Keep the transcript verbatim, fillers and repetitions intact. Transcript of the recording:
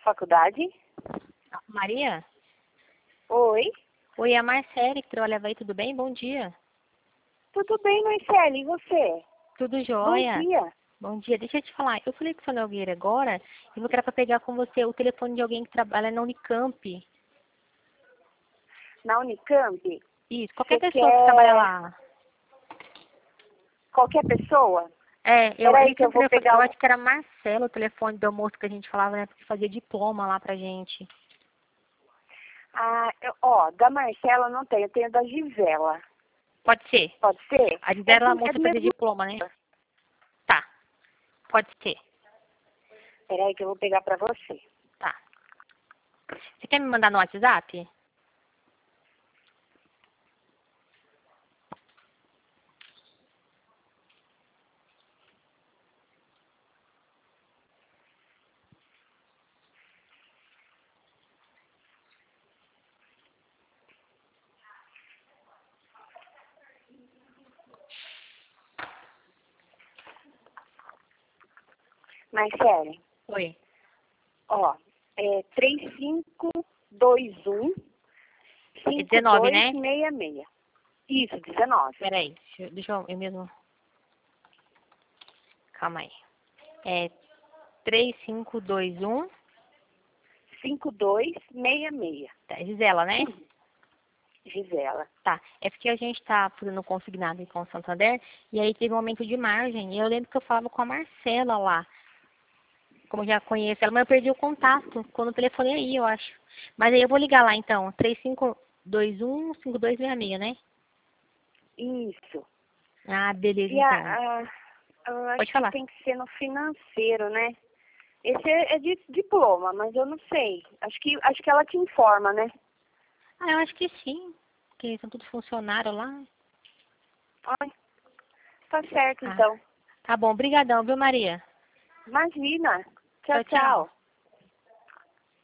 faculdade? Maria? Oi? Oi, é a Marcele que trabalhava aí, tudo bem? Bom dia. Tudo bem, Marcele, e você? Tudo jóia? Bom dia. Bom dia, deixa eu te falar, eu falei com o seu Nogueira agora, e vou querer para pegar com você o telefone de alguém que trabalha na Unicamp. Na Unicamp? Isso, qualquer Você pessoa que quer... trabalha lá. Qualquer pessoa? É, eu, Peraí ele que eu vou telefone, pegar eu o... acho que era Marcelo o telefone do moço que a gente falava, né, porque fazia diploma lá pra gente. Ah, eu- ó, da Marcela não tenho, eu tenho da Gisela. Pode ser. Pode ser? A É Gisela, a do, é moça do fazia mesmo... diploma, né? Tá, pode ser. Peraí que eu vou pegar pra você. Tá. Você quer me mandar no WhatsApp? Marcele, Oi. ó, é três cinco dois um É cinco dezenove, dois né? seis seis. Isso, dezenove. Peraí, deixa, eu- deixa eu, eu mesmo... Calma aí. É três cinco dois um. cinco dois seis seis. Tá, Gisela, né? Gisela. Tá. É porque a gente tá fazendo consignado aí com o Santander, e aí teve um aumento de margem. E eu lembro que eu falava com a Marcela lá. Como eu já conheço ela, mas eu perdi o contato quando eu telefonei aí, eu acho. Mas aí eu vou ligar lá então. três cinco dois um cinco dois seis seis, né? Isso. Ah, beleza E a, então. a, eu acho Pode que falar. tem que ser no financeiro, né? Esse é, é de diploma, mas eu não sei. Acho que, acho que ela te informa, né? Ah, eu acho que sim. Porque são todos funcionários lá. Ai, tá certo Ah, então. tá bom. Obrigadão, viu, Maria? Imagina. Tchau, Tchau, tchau. tchau.